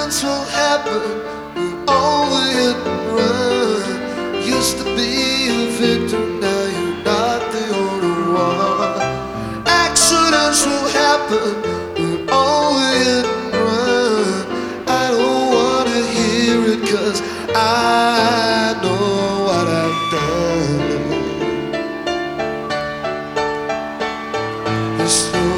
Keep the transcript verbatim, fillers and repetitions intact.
Accidents will happen, we're all hit and run. Used to be a victim, now you're not the only one. Accidents will happen,